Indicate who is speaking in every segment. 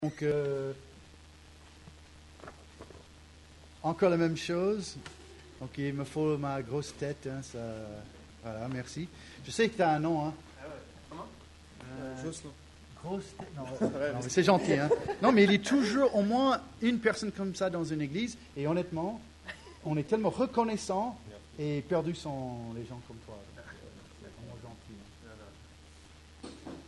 Speaker 1: Donc, encore la même chose. Donc, il me faut ma grosse tête. Hein, ça... Voilà, merci. Je sais que tu as un nom. Hein.
Speaker 2: Ah ouais. Comment Jocelyn.
Speaker 1: Grosse tête. Non, non, mais c'est gentil. Hein. Non, mais il est toujours au moins une personne comme ça dans une église. Et honnêtement, on est tellement reconnaissant et perdus sont les gens comme toi. C'est vraiment gentil. Hein.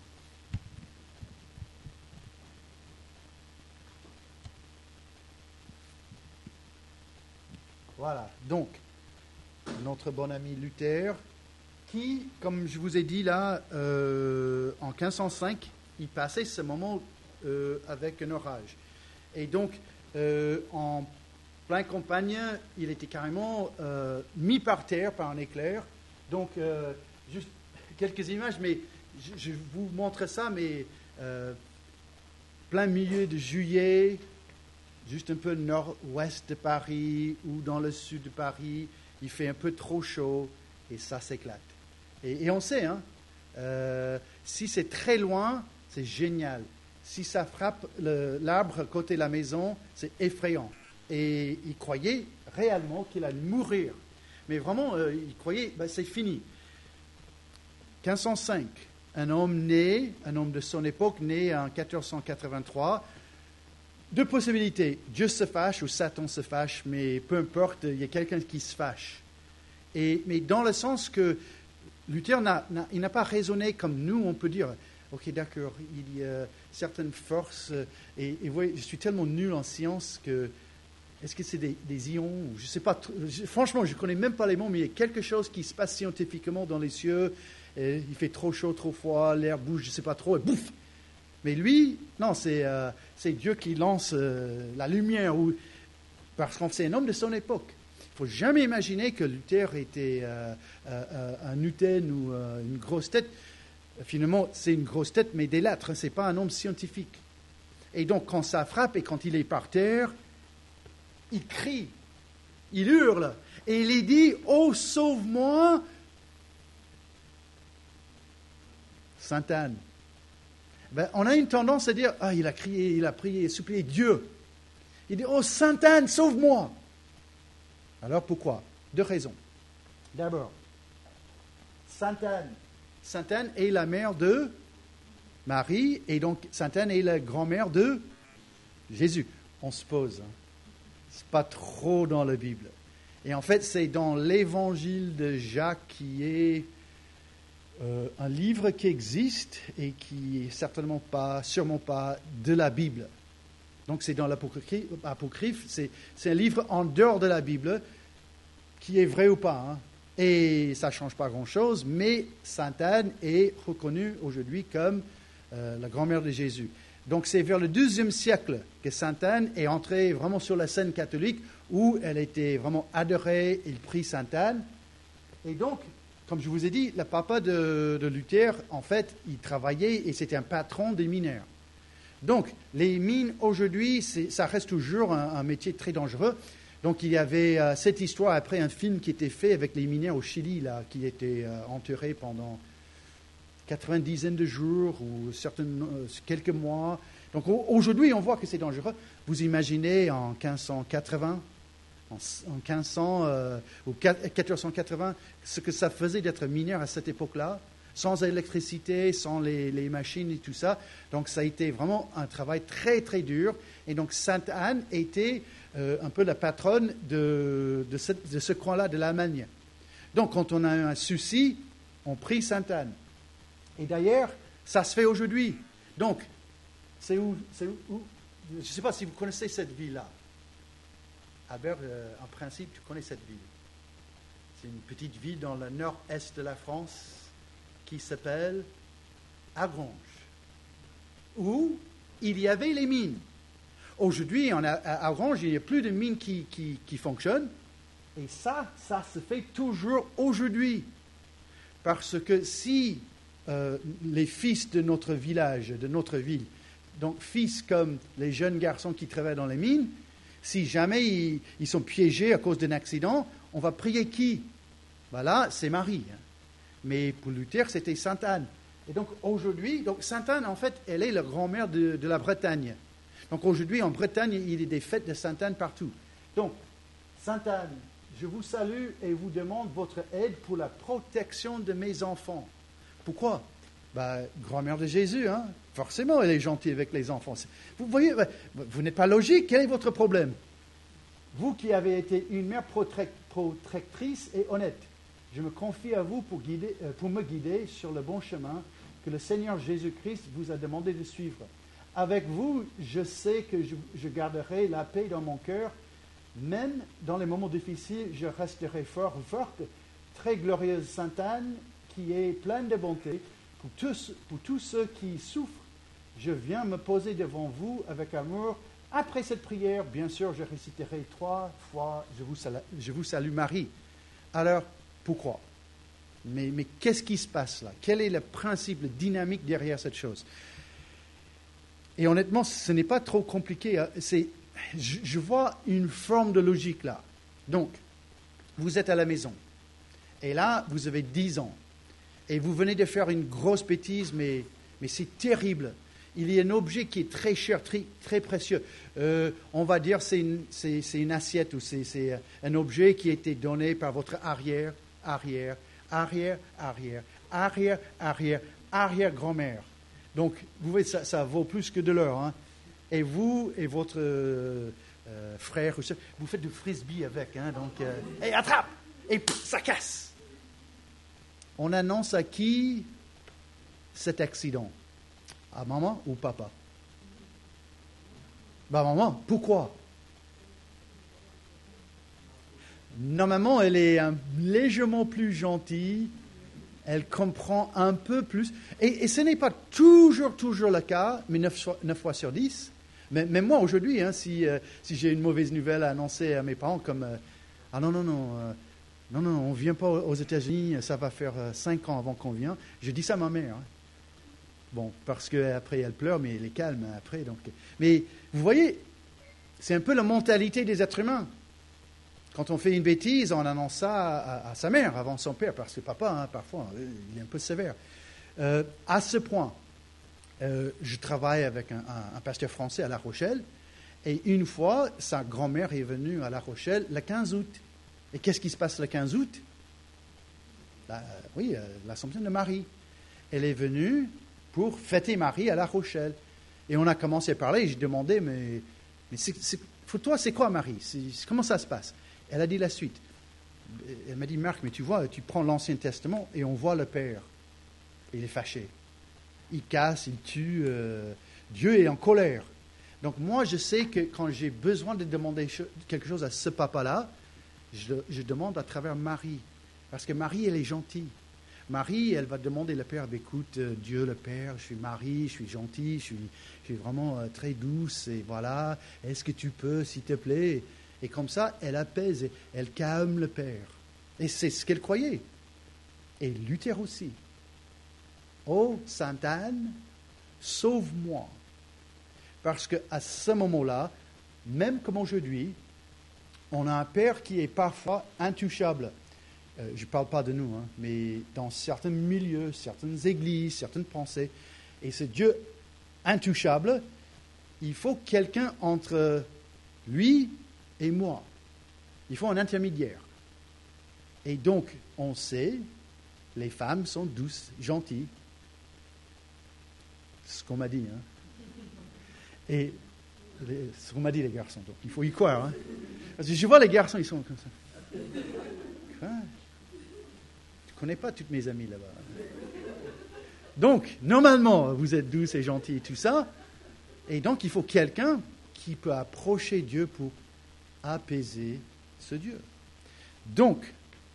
Speaker 1: Voilà, donc, notre bon ami Luther, qui, comme je vous ai dit là, en 1505, il passait ce moment avec un orage. Et donc, en pleine campagne, il était carrément mis par terre par un éclair. Donc, juste quelques images, mais je vous montre ça, mais plein milieu de juillet, juste un peu nord-ouest de Paris ou dans le sud de Paris, il fait un peu trop chaud et ça s'éclate. Et on sait, hein, si c'est très loin, c'est génial. Si ça frappe l'arbre à côté de la maison, c'est effrayant. Et il croyait réellement qu'il allait mourir. Mais vraiment, il croyait, c'est fini. 1505, un homme de son époque, né en 1483, deux possibilités. Dieu se fâche ou Satan se fâche, mais peu importe, il y a quelqu'un qui se fâche. Mais dans le sens que Luther il n'a pas raisonné comme nous, on peut dire, ok, d'accord, il y a certaines forces, et vous voyez, je suis tellement nul en science que, est-ce que c'est des ions, je ne sais pas, franchement, je ne connais même pas les mots, mais il y a quelque chose qui se passe scientifiquement dans les cieux, et il fait trop chaud, trop froid, l'air bouge, je ne sais pas trop, et bouf. Mais lui, non, c'est Dieu qui lance la lumière, parce que c'est un homme de son époque. Il ne faut jamais imaginer que Luther était un Newton ou une grosse tête. Finalement, c'est une grosse tête, mais des lettres, ce n'est pas un homme scientifique. Et donc, quand ça frappe et quand il est par terre, il crie, il hurle, et il dit « Oh, sauve-moi !» Sainte Anne. On a une tendance à dire, il a crié, il a prié, supplié Dieu. Il dit, oh Sainte Anne, sauve-moi. Alors pourquoi? Deux raisons. D'abord, Sainte Anne est la mère de Marie, et donc Sainte Anne est la grand-mère de Jésus. On se pose. C'est pas trop dans la Bible. Et en fait, c'est dans l'évangile de Jacques qui est un livre qui existe et qui n'est sûrement pas de la Bible. Donc c'est dans l'Apocryphe, c'est un livre en dehors de la Bible qui est vrai ou pas. Hein. Et ça ne change pas grand-chose, mais Sainte Anne est reconnue aujourd'hui comme la grand-mère de Jésus. Donc c'est vers le XIIe siècle que Sainte Anne est entrée vraiment sur la scène catholique où elle était vraiment adorée, il prie Sainte Anne. Et donc, comme je vous ai dit, le papa de Luther, en fait, il travaillait et c'était un patron des mineurs. Donc, les mines, aujourd'hui, ça reste toujours un métier très dangereux. Donc, il y avait cette histoire, après un film qui était fait avec les mineurs au Chili, là, qui étaient enterrés pendant 90 de jours ou quelques mois. Donc, aujourd'hui, on voit que c'est dangereux. Vous imaginez en 1580 en 1500 ou 1480, ce que ça faisait d'être mineur à cette époque-là, sans électricité, sans les machines et tout ça. Donc ça a été vraiment un travail très très dur. Et donc Sainte Anne était un peu la patronne de ce coin-là de l'Allemagne. Donc quand on a un souci, on prie Sainte Anne. Et d'ailleurs, ça se fait aujourd'hui. Donc, c'est où je ne sais pas si vous connaissez cette ville-là. Albert, en principe, tu connais cette ville. C'est une petite ville dans le nord-est de la France qui s'appelle Avranches, où il y avait les mines. Aujourd'hui, à Avranches, il n'y a plus de mines qui fonctionnent. Et ça se fait toujours aujourd'hui. Parce que si les fils de notre village, de notre ville, donc fils comme les jeunes garçons qui travaillent dans les mines, si jamais ils sont piégés à cause d'un accident, on va prier qui? Là, c'est Marie. Mais pour Luther, c'était Sainte Anne. Et donc aujourd'hui, Sainte Anne, en fait, elle est la grand-mère de la Bretagne. Donc aujourd'hui, en Bretagne, il y a des fêtes de Sainte-Anne partout. Donc, Sainte-Anne, je vous salue et vous demande votre aide pour la protection de mes enfants. Pourquoi? Grand-mère de Jésus, hein? Forcément, elle est gentille avec les enfants. Vous voyez, vous n'êtes pas logique. Quel est votre problème? Vous qui avez été une mère protectrice et honnête, je me confie à vous pour me guider sur le bon chemin que le Seigneur Jésus-Christ vous a demandé de suivre. Avec vous, je sais que je garderai la paix dans mon cœur. Même dans les moments difficiles, je resterai forte, très glorieuse Sainte-Anne, qui est pleine de bonté. Pour tous ceux qui souffrent, je viens me poser devant vous avec amour. Après cette prière, bien sûr, je réciterai 3 fois « Je vous salue Marie ». Alors, pourquoi? Mais qu'est-ce qui se passe là? Quel est le principe, la dynamique derrière cette chose? Et honnêtement, ce n'est pas trop compliqué. Hein. Je vois une forme de logique là. Donc, vous êtes à la maison. Et là, vous avez 10 ans. Et vous venez de faire une grosse bêtise, mais c'est terrible. Il y a un objet qui est très cher, très précieux. On va dire c'est une assiette ou c'est un objet qui a été donné par votre arrière-grand-mère. Donc, vous voyez, ça vaut plus que de l'or. Hein. Et vous et votre frère, vous faites du frisbee avec. Hein, donc, et attrape! Et ça casse. On annonce à qui cet accident? À maman ou papa? Maman, pourquoi? Normalement, elle est légèrement plus gentille, elle comprend un peu plus. Et ce n'est pas toujours le cas, mais 9 fois sur 10. Mais moi, aujourd'hui, hein, si j'ai une mauvaise nouvelle à annoncer à mes parents, comme « Ah non, on ne vient pas aux États-Unis, ça va faire 5 ans avant qu'on vienne », je dis ça à ma mère. Hein. Bon, parce qu'après, elle pleure, mais elle est calme après. Donc. Mais vous voyez, c'est un peu la mentalité des êtres humains. Quand on fait une bêtise, on annonce ça à sa mère avant son père, parce que papa, hein, parfois, il est un peu sévère. À ce point, je travaille avec un pasteur français à La Rochelle, et une fois, sa grand-mère est venue à La Rochelle le 15 août. Et qu'est-ce qui se passe le 15 août? L'Assomption de Marie. Elle est venue pour fêter Marie à La Rochelle. Et on a commencé à parler, et j'ai demandé, mais pour toi, c'est quoi Marie? Comment ça se passe? Elle a dit la suite. Elle m'a dit, Marc, mais tu vois, tu prends l'Ancien Testament et on voit le Père. Il est fâché. Il casse, il tue. Dieu est en colère. Donc moi, je sais que quand j'ai besoin de demander quelque chose à ce papa-là, je demande à travers Marie. Parce que Marie, elle est gentille. Marie, elle va demander le Père, écoute, Dieu le Père, je suis Marie, je suis gentille, je suis vraiment très douce, et voilà, est-ce que tu peux, s'il te plaît? Et comme ça, elle apaise, elle calme le Père. Et c'est ce qu'elle croyait. Et Luther aussi. Oh, Sainte Anne, sauve-moi. Parce qu'à ce moment-là, même comme aujourd'hui, on a un Père qui est parfois intouchable. Je ne parle pas de nous, hein, mais dans certains milieux, certaines églises, certaines pensées, et ce Dieu intouchable, il faut quelqu'un entre lui et moi. Il faut un intermédiaire. Et donc, on sait, les femmes sont douces, gentilles. C'est ce qu'on m'a dit. Hein. Et ce qu'on m'a dit, les garçons. Donc, il faut y croire. Hein. Parce que je vois les garçons, ils sont comme ça. Quoi? Je ne connais pas toutes mes amies là-bas. Donc, normalement, vous êtes douces et gentilles et tout ça. Et donc, il faut quelqu'un qui peut approcher Dieu pour apaiser ce Dieu. Donc,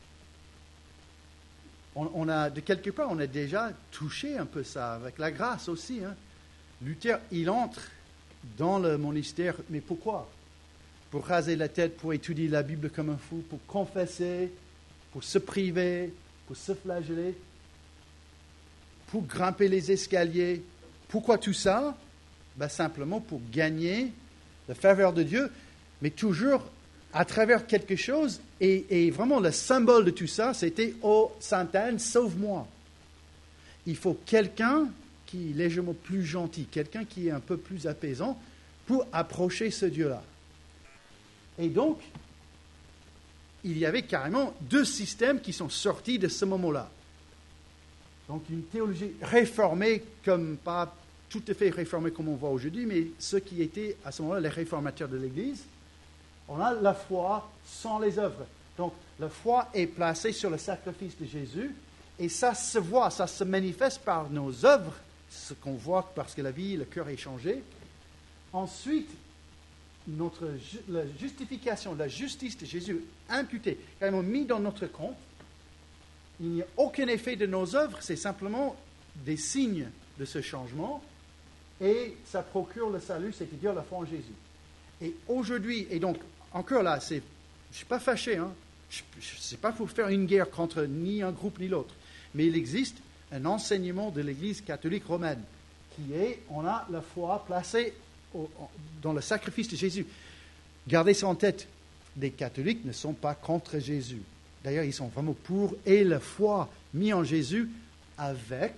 Speaker 1: de quelque part, on a déjà touché un peu ça, avec la grâce aussi. Hein. Luther, il entre dans le monastère, mais pourquoi? Pour raser la tête, pour étudier la Bible comme un fou, pour confesser, pour se priver, pour se flageller, pour grimper les escaliers. Pourquoi tout ça? Simplement pour gagner la faveur de Dieu, mais toujours à travers quelque chose. Et vraiment, le symbole de tout ça, c'était « Oh, Sainte Anne, sauve-moi ». Il faut quelqu'un qui est légèrement plus gentil, quelqu'un qui est un peu plus apaisant pour approcher ce Dieu-là. Et donc, il y avait carrément deux systèmes qui sont sortis de ce moment-là. Donc une théologie réformée, comme pas tout à fait réformée comme on voit aujourd'hui, mais ceux qui étaient à ce moment-là les réformateurs de l'Église. On a la foi sans les œuvres. Donc la foi est placée sur le sacrifice de Jésus, et ça se voit, ça se manifeste par nos œuvres, ce qu'on voit parce que la vie, le cœur est changé. Ensuite, la justification, la justice de Jésus imputée, carrément mis dans notre compte, il n'y a aucun effet de nos œuvres, c'est simplement des signes de ce changement, et ça procure le salut, c'est-à-dire la foi en Jésus. Et aujourd'hui, et donc, encore là, je ne suis pas fâché, hein, je ne sais pas pour faire une guerre contre ni un groupe ni l'autre, mais il existe un enseignement de l'Église catholique romaine, qui est, on a la foi placée dans le sacrifice de Jésus. Gardez ça en tête, les catholiques ne sont pas contre Jésus. D'ailleurs, ils sont vraiment pour, et la foi mise en Jésus avec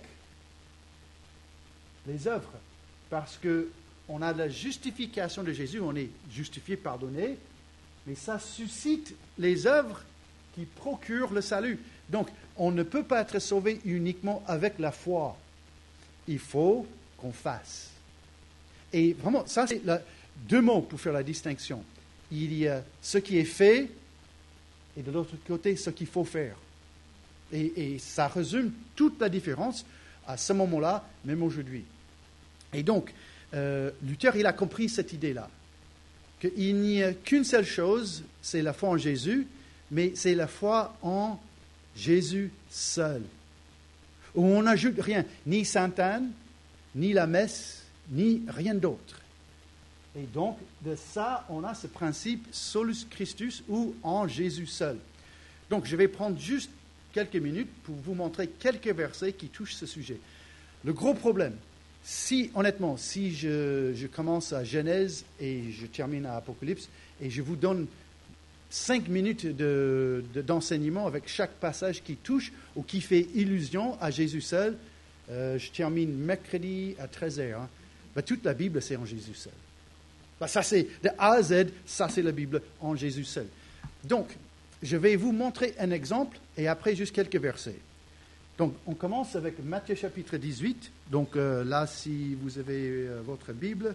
Speaker 1: les œuvres. Parce qu'on a la justification de Jésus, on est justifié, pardonné, mais ça suscite les œuvres qui procurent le salut. Donc, on ne peut pas être sauvé uniquement avec la foi. Il faut qu'on fasse. Et vraiment, ça, c'est deux mots pour faire la distinction. Il y a ce qui est fait, et de l'autre côté, ce qu'il faut faire. Et ça résume toute la différence à ce moment-là, même aujourd'hui. Et donc, Luther, il a compris cette idée-là, qu'il n'y a qu'une seule chose, c'est la foi en Jésus, mais c'est la foi en Jésus seul. Où on n'ajoute rien, ni Sainte-Anne, ni la messe, ni rien d'autre. Et donc, de ça, on a ce principe solus Christus ou en Jésus seul. Donc, je vais prendre juste quelques minutes pour vous montrer quelques versets qui touchent ce sujet. Le gros problème, honnêtement, si je commence à Genèse et je termine à Apocalypse et je vous donne 5 minutes d'enseignement avec chaque passage qui touche ou qui fait illusion à Jésus seul, je termine mercredi à 13h. Hein. Toute la Bible, c'est en Jésus seul. Ça, c'est de A à Z, ça, c'est la Bible en Jésus seul. Donc, je vais vous montrer un exemple et après, juste quelques versets. Donc, on commence avec Matthieu chapitre 18. Donc, là, si vous avez votre Bible.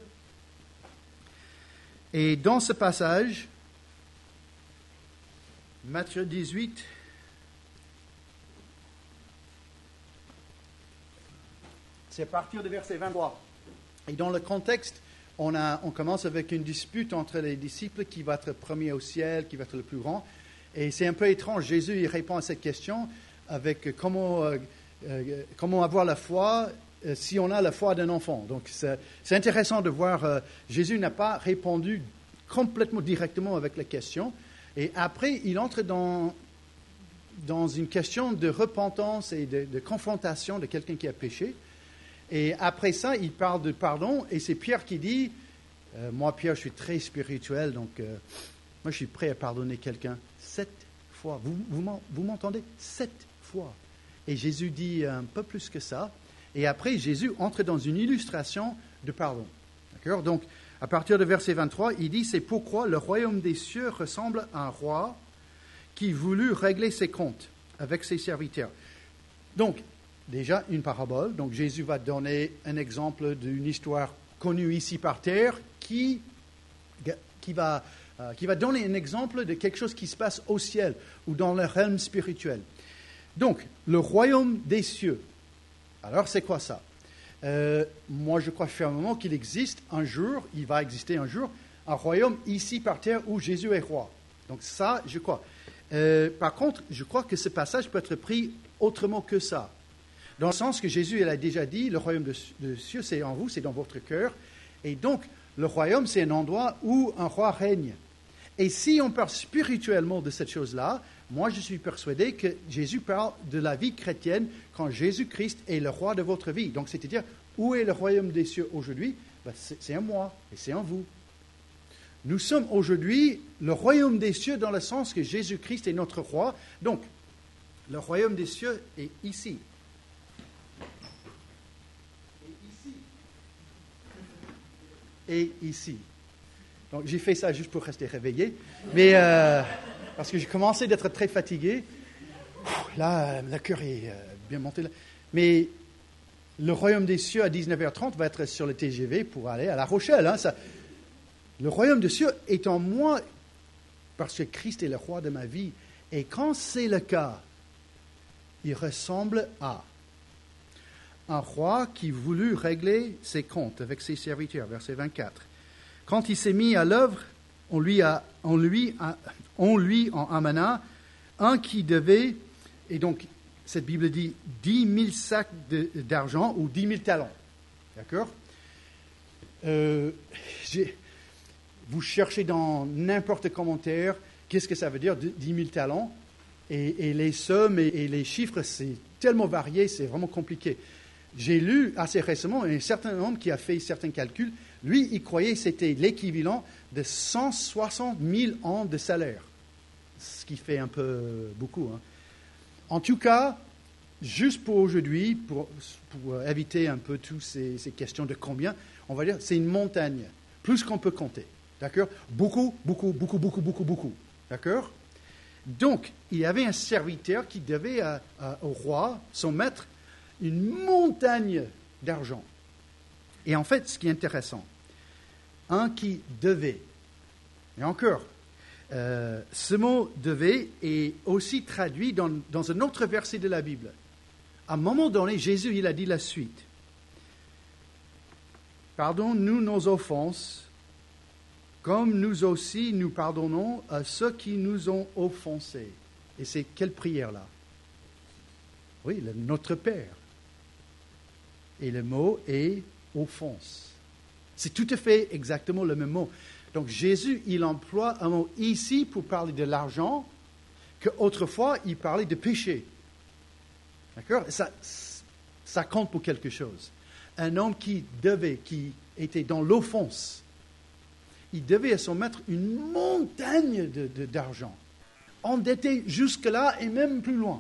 Speaker 1: Et dans ce passage, Matthieu 18, c'est à partir du verset 23. Et dans le contexte, on commence avec une dispute entre les disciples, qui va être premier au ciel, qui va être le plus grand. Et c'est un peu étrange. Jésus, il répond à cette question avec comment avoir la foi si on a la foi d'un enfant. Donc c'est intéressant de voir, Jésus n'a pas répondu complètement directement avec la question. Et après, il entre dans une question de repentance et de confrontation de quelqu'un qui a péché. Et après ça, il parle de pardon, et c'est Pierre qui dit, moi Pierre, je suis très spirituel, donc moi je suis prêt à pardonner quelqu'un 7 fois. Vous m'entendez? 7 fois. Et Jésus dit un peu plus que ça. Et après, Jésus entre dans une illustration de pardon. D'accord? Donc, à partir de verset 23, il dit, c'est pourquoi le royaume des cieux ressemble à un roi qui voulut régler ses comptes avec ses serviteurs. Donc, déjà, une parabole. Donc, Jésus va donner un exemple d'une histoire connue ici par terre qui va donner un exemple de quelque chose qui se passe au ciel ou dans le realm spirituel. Donc, le royaume des cieux. Alors, c'est quoi ça? Moi, je crois fermement qu'il existe un jour, il va exister un jour, un royaume ici par terre où Jésus est roi. Donc, ça, je crois. Par contre, je crois que ce passage peut être pris autrement que ça. Dans le sens que Jésus, il a déjà dit, le royaume des cieux, c'est en vous, c'est dans votre cœur. Et donc, le royaume, c'est un endroit où un roi règne. Et si on parle spirituellement de cette chose-là, moi, je suis persuadé que Jésus parle de la vie chrétienne quand Jésus-Christ est le roi de votre vie. Donc, c'est-à-dire, où est le royaume des cieux aujourd'hui? C'est en moi et c'est en vous. Nous sommes aujourd'hui le royaume des cieux dans le sens que Jésus-Christ est notre roi. Donc, le royaume des cieux est ici. et ici. Donc j'ai fait ça juste pour rester réveillé, mais parce que j'ai commencé d'être très fatigué. Là, le cœur est bien monté. Là. Mais le royaume des cieux à 19h30 va être sur le TGV pour aller à La Rochelle. Hein, ça. Le royaume des cieux est en moi parce que Christ est le roi de ma vie. Et quand c'est le cas, il ressemble à un roi qui voulut régler ses comptes avec ses serviteurs, verset 24. Quand il s'est mis à l'œuvre, on lui en amena un qui devait, et donc cette Bible dit 10 000 sacs d'argent ou 10 000 talents. D'accord? Vous cherchez dans n'importe quel commentaire, qu'est-ce que ça veut dire 10 000 talents? Et les sommes et les chiffres, c'est tellement varié, c'est vraiment compliqué. J'ai lu assez récemment un certain homme qui a fait certains calculs. Lui, il croyait que c'était l'équivalent de 160 000 ans de salaire, ce qui fait un peu beaucoup. Hein. En tout cas, juste pour aujourd'hui, pour éviter un peu toutes ces questions de combien, on va dire c'est une montagne, plus qu'on peut compter. D'accord? Beaucoup. D'accord? Donc, il y avait un serviteur qui devait au roi, son maître, une montagne d'argent. Et en fait, ce qui est intéressant, un qui devait, et encore, ce mot « devait » est aussi traduit dans un autre verset de la Bible. À un moment donné, Jésus, il a dit la suite. « Pardonne-nous nos offenses, comme nous aussi nous pardonnons à ceux qui nous ont offensés. » Et c'est quelle prière là? Oui, Notre Père. Et le mot est offense. C'est tout à fait exactement le même mot. Donc Jésus, il emploie un mot ici pour parler de l'argent, qu'autrefois il parlait de péché. D'accord? Ça compte pour quelque chose. Un homme qui était dans l'offense, il devait à son maître une montagne d'argent, endetté jusque-là et même plus loin.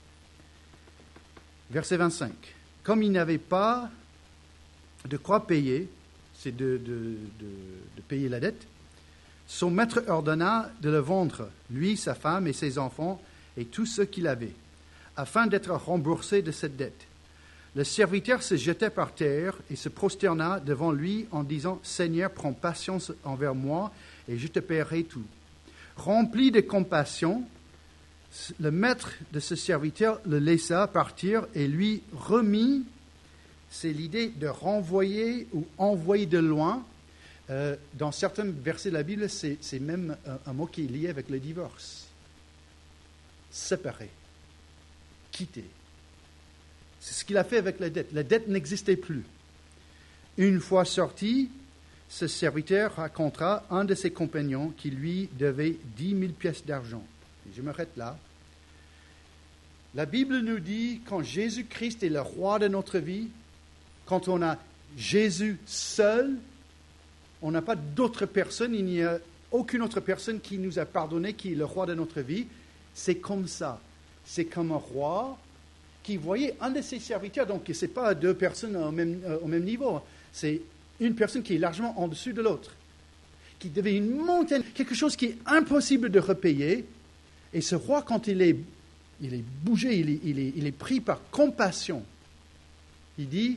Speaker 1: Verset 25. Comme il n'avait pas de quoi payer, c'est de payer la dette, son maître ordonna de le vendre, lui, sa femme et ses enfants, et tout ce qu'il avait, afin d'être remboursé de cette dette. Le serviteur se jetait par terre et se prosterna devant lui en disant « Seigneur, prends patience envers moi et je te paierai tout. » Rempli de compassion, le maître de ce serviteur le laissa partir et lui remit, c'est l'idée de renvoyer ou envoyer de loin. Dans certains versets de la Bible, c'est même un mot qui est lié avec le divorce. Séparer, quitter. C'est ce qu'il a fait avec la dette. La dette n'existait plus. Une fois sorti, ce serviteur racontera un de ses compagnons qui lui devait 10 000 pièces d'argent. Et je m'arrête là. La Bible nous dit, quand Jésus-Christ est le roi de notre vie, quand on a Jésus seul, on n'a pas d'autre personne, il n'y a aucune autre personne qui nous a pardonné, qui est le roi de notre vie. C'est comme ça. C'est comme un roi qui voyait un de ses serviteurs, donc ce n'est pas deux personnes au même niveau, c'est une personne qui est largement en dessus de l'autre, qui devait une montagne, quelque chose qui est impossible de repayer. Et ce roi, quand il est bougé, il est pris par compassion, il dit,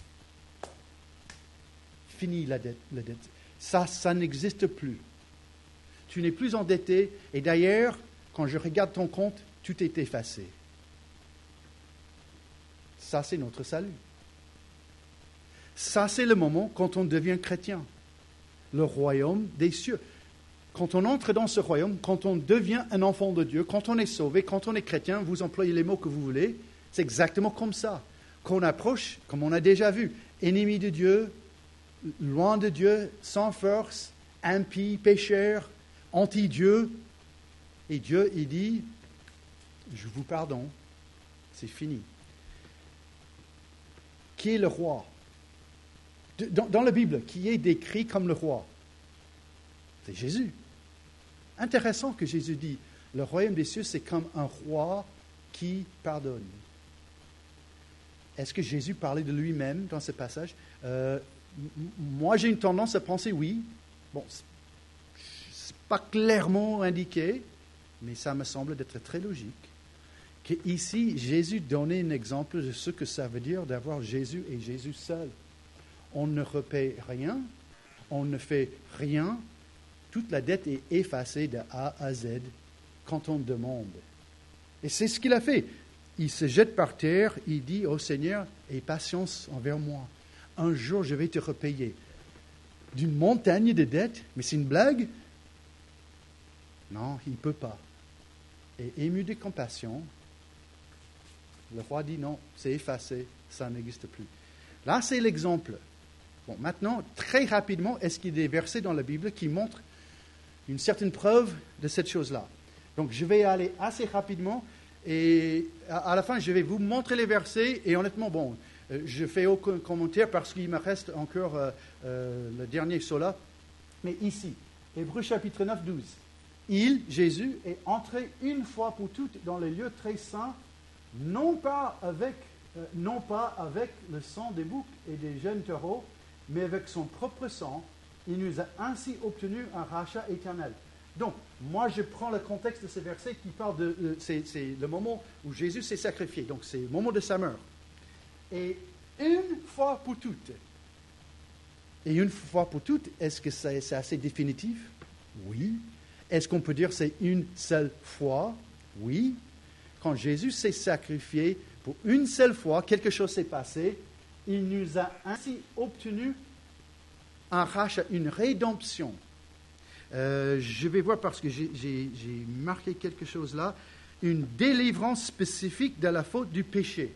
Speaker 1: fini la dette. Ça n'existe plus. Tu n'es plus endetté, et d'ailleurs, quand je regarde ton compte, tout est effacé. Ça, c'est notre salut. Ça, c'est le moment quand on devient chrétien. Le royaume des cieux. Quand on entre dans ce royaume, quand on devient un enfant de Dieu, quand on est sauvé, quand on est chrétien, vous employez les mots que vous voulez, c'est exactement comme ça. Qu'on approche, comme on a déjà vu, ennemi de Dieu, loin de Dieu, sans force, impie, pécheur, anti-Dieu. Et Dieu, il dit, je vous pardonne, c'est fini. Qui est le roi? Dans la Bible, qui est décrit comme le roi? C'est Jésus. Intéressant que Jésus dit, le royaume des cieux, c'est comme un roi qui pardonne. Est-ce que Jésus parlait de lui-même dans ce passage? moi, j'ai une tendance à penser oui. Bon, c'est pas clairement indiqué, mais ça me semble d'être très logique. Qu'ici, Jésus donnait un exemple de ce que ça veut dire d'avoir Jésus et Jésus seul. On ne repaie rien, on ne fait rien. Toute la dette est effacée de A à Z quand on demande. Et c'est ce qu'il a fait. Il se jette par terre, il dit au Seigneur, aie patience envers moi. Un jour, je vais te repayer. D'une montagne de dettes, mais c'est une blague? Non, il ne peut pas. Et ému de compassion, le roi dit non, c'est effacé, ça n'existe plus. Là, c'est l'exemple. Bon, maintenant, très rapidement, est-ce qu'il y a des versets dans la Bible qui montrent une certaine preuve de cette chose-là? Donc, je vais aller assez rapidement et à la fin, je vais vous montrer les versets. Et honnêtement, bon, je ne fais aucun commentaire parce qu'il me reste encore le dernier sola. Mais ici, Hébreux chapitre 9, 12. Il, Jésus, est entré une fois pour toutes dans les lieux très saints, non pas avec le sang des boucs et des jeunes taureaux, mais avec son propre sang. Il nous a ainsi obtenu un rachat éternel. Donc, moi, je prends le contexte de ce verset qui parle c'est le moment où Jésus s'est sacrifié. Donc, c'est le moment de sa mort. Et une fois pour toutes. Et une fois pour toutes, est-ce que c'est assez définitif? Oui. Est-ce qu'on peut dire que c'est une seule fois? Oui. Quand Jésus s'est sacrifié pour une seule fois, quelque chose s'est passé. Il nous a ainsi obtenu un rachat, une rédemption. Je vais voir parce que j'ai marqué quelque chose là. Une délivrance spécifique de la faute du péché.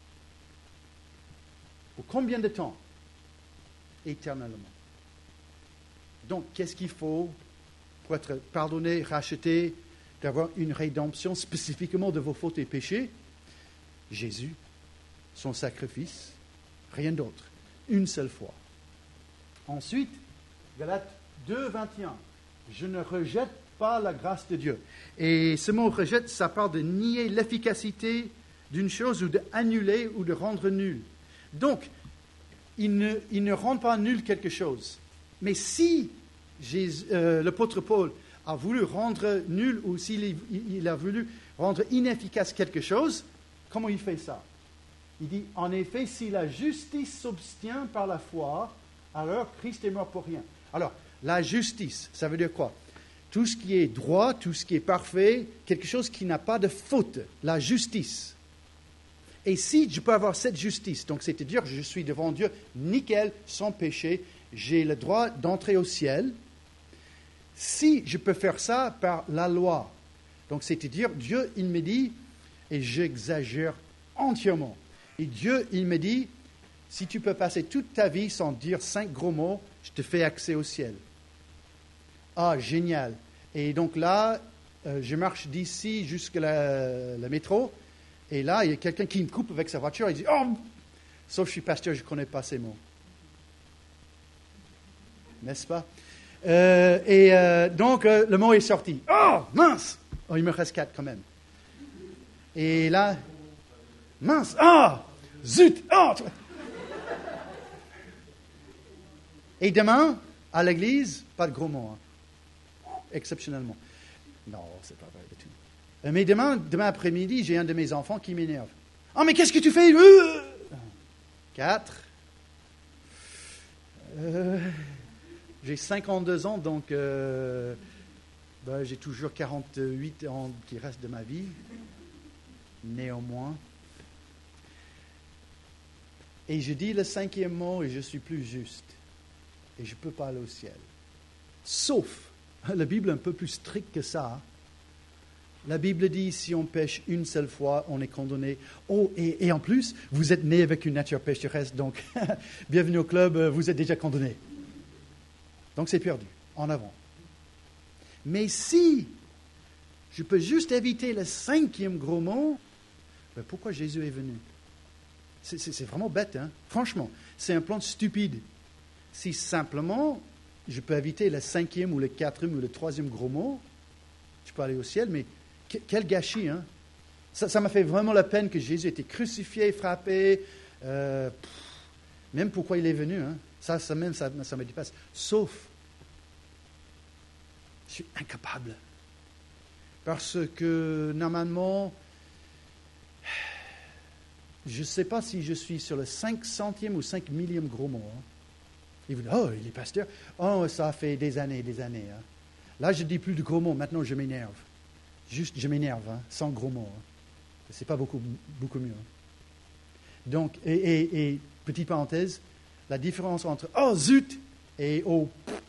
Speaker 1: Pour combien de temps? Éternellement. Donc, qu'est-ce qu'il faut pour être pardonné, racheté, d'avoir une rédemption spécifiquement de vos fautes et péchés? Jésus, son sacrifice, rien d'autre. Une seule fois. Ensuite, Galates 2, 21. Je ne rejette pas la grâce de Dieu. Et ce mot rejette, ça parle de nier l'efficacité d'une chose ou d'annuler ou de rendre nul. Donc, il ne rend pas nul quelque chose. Mais si l'apôtre Paul a voulu rendre nul ou s'il il a voulu rendre inefficace quelque chose, comment il fait ça? Il dit, en effet, si la justice s'obtient par la foi, alors Christ est mort pour rien. Alors, la justice, ça veut dire quoi? Tout ce qui est droit, tout ce qui est parfait, quelque chose qui n'a pas de faute, la justice. Et si je peux avoir cette justice, donc c'est-à-dire je suis devant Dieu nickel, sans péché, j'ai le droit d'entrer au ciel. Si je peux faire ça par la loi, donc c'est-à-dire Dieu, il me dit, et j'exagère entièrement, et Dieu, il me dit, si tu peux passer toute ta vie sans dire 5 gros mots, je te fais accès au ciel. Ah, génial. Et donc là, je marche d'ici jusqu'à le métro, et là, il y a quelqu'un qui me coupe avec sa voiture, et il dit, oh, sauf que je suis pasteur, je ne connais pas ces mots. N'est-ce pas? Donc, le mot est sorti. Oh, mince! Oh, il me reste 4 quand même. Et là, mince! Ah! Zut! Oh! Et demain, à l'église, pas de gros mots. Hein. Exceptionnellement. Non, c'est pas vrai du tout. Mais demain après-midi, j'ai un de mes enfants qui m'énerve. « Ah, mais qu'est-ce que tu fais ?» 4. J'ai 52 ans, donc j'ai toujours 48 ans qui restent de ma vie. Néanmoins. Et je dis le 5e mot et je suis plus juste. Et je ne peux pas aller au ciel. Sauf, la Bible est un peu plus stricte que ça. La Bible dit, si on pêche une seule fois, on est condamné. Oh, et en plus, vous êtes né avec une nature pécheresse, donc bienvenue au club, vous êtes déjà condamné. Donc c'est perdu, en avant. Mais si je peux juste éviter le 5e gros mot, ben pourquoi Jésus est venu? C'est vraiment bête, hein? Franchement, c'est un plan stupide. Si simplement, je peux éviter le 5e ou le 4e ou le 3e gros mot, je peux aller au ciel, mais quel gâchis, hein? Ça m'a fait vraiment la peine que Jésus ait été crucifié, frappé, même pourquoi il est venu, hein? Ça me dépasse. Sauf, je suis incapable. Parce que normalement, je ne sais pas si je suis sur le 500e ou 5 millième gros mot. Hein. Il vous dit, oh, il est pasteur. Oh, ça fait des années. Hein. Là, je ne dis plus de gros mots. Maintenant, je m'énerve. Juste, je m'énerve, hein, sans gros mots. Hein. Ce n'est pas beaucoup mieux. Hein. Donc, et petite parenthèse, la différence entre « oh, zut » et « oh »,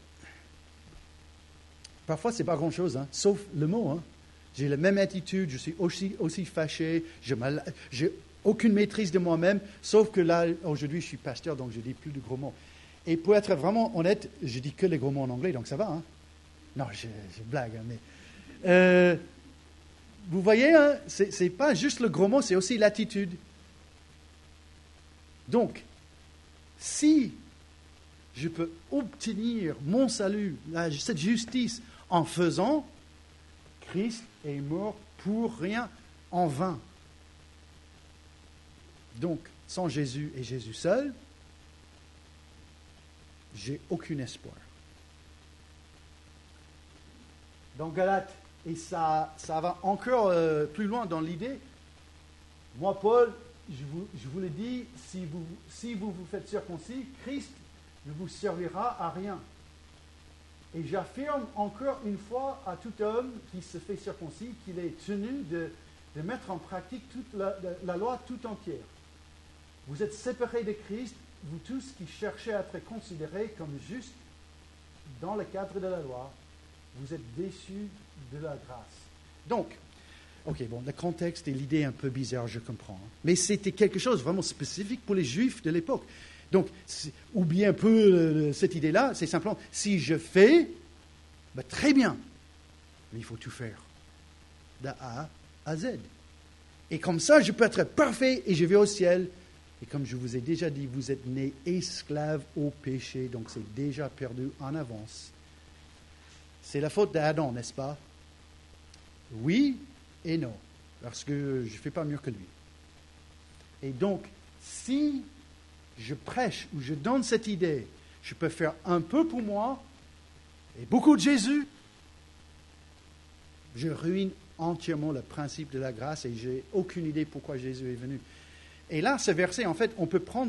Speaker 1: parfois, ce n'est pas grand-chose, hein, sauf le mot. Hein. J'ai la même attitude, je suis aussi fâché, j'ai aucune maîtrise de moi-même, sauf que là, aujourd'hui, je suis pasteur, donc je dis plus de gros mots. Et pour être vraiment honnête, je dis que les gros mots en anglais, donc ça va. Hein. Non, je blague, hein, mais... vous voyez, hein, ce n'est pas juste le gros mot, c'est aussi l'attitude. Donc, si je peux obtenir mon salut, cette justice, en faisant, Christ est mort pour rien, en vain. Donc, sans Jésus et Jésus seul, j'ai aucun espoir. Dans Galates, et ça va encore plus loin dans l'idée, moi, Paul, je vous l'ai dit, si vous vous faites circoncis, Christ ne vous servira à rien. Et j'affirme encore une fois à tout homme qui se fait circoncis qu'il est tenu de mettre en pratique toute la loi tout entière. Vous êtes séparés de Christ, vous tous qui cherchez à être considérés comme justes dans le cadre de la loi, vous êtes déçus de la grâce. Donc, ok, bon, le contexte et l'idée est un peu bizarre, je comprends. Hein. Mais c'était quelque chose vraiment spécifique pour les Juifs de l'époque. Donc, oubliez un peu cette idée-là, c'est simplement, si je fais, ben, très bien, mais il faut tout faire, de A à Z. Et comme ça, je peux être parfait et je vais au ciel. Et comme je vous ai déjà dit, vous êtes nés esclaves au péché, donc c'est déjà perdu en avance. C'est la faute d'Adam, n'est-ce pas? Oui et non, parce que je ne fais pas mieux que lui. Et donc, si je prêche ou je donne cette idée, je peux faire un peu pour moi et beaucoup de Jésus, je ruine entièrement le principe de la grâce et je n'ai aucune idée pourquoi Jésus est venu. Et là, ce verset, en fait, on peut prendre